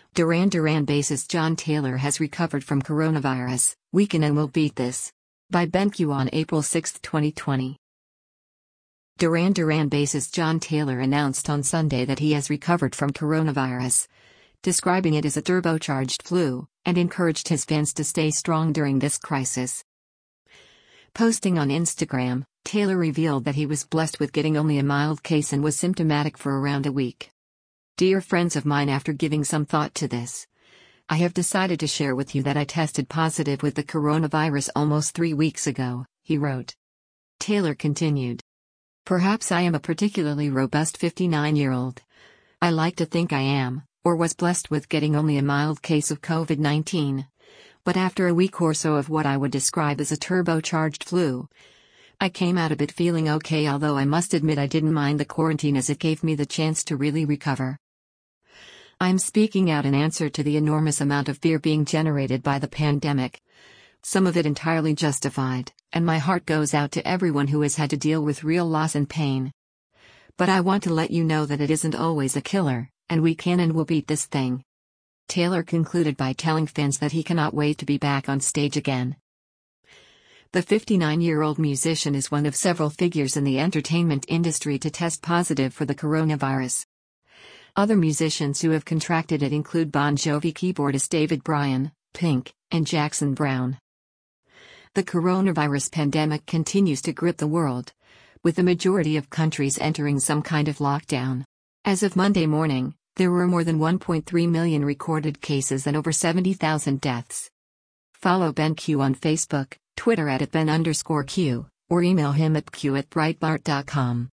Duran Duran bassist John Taylor has recovered from coronavirus. We can and will beat this. By BenQ on April 6, 2020. Duran Duran bassist John Taylor announced on Sunday that he has recovered from coronavirus, describing it as a turbocharged flu, and encouraged his fans to stay strong during this crisis. Posting on Instagram, Taylor revealed that he was blessed with getting only a mild case and was symptomatic for around a week. Dear friends of mine, after giving some thought to this, I have decided to share with you that I tested positive with the coronavirus almost 3 weeks ago, he wrote. Taylor continued. Perhaps I am a particularly robust 59-year-old. I like to think I am, or was blessed with getting only a mild case of COVID-19. But after a week or so of what I would describe as a turbocharged flu, I came out of it feeling okay, although I must admit I didn't mind the quarantine as it gave me the chance to really recover. I'm speaking out in answer to the enormous amount of fear being generated by the pandemic. Some of it entirely justified, and my heart goes out to everyone who has had to deal with real loss and pain. But I want to let you know that it isn't always a killer, and we can and will beat this thing. Taylor concluded by telling fans that he cannot wait to be back on stage again. The 59-year-old musician is one of several figures in the entertainment industry to test positive for the coronavirus. Other musicians who have contracted it include Bon Jovi keyboardist David Bryan, Pink, and Jackson Browne. The coronavirus pandemic continues to grip the world, with the majority of countries entering some kind of lockdown. As of Monday morning, there were more than 1.3 million recorded cases and over 70,000 deaths. Follow BenQ on Facebook, Twitter @Ben_Q, or email him at q@breitbart.com.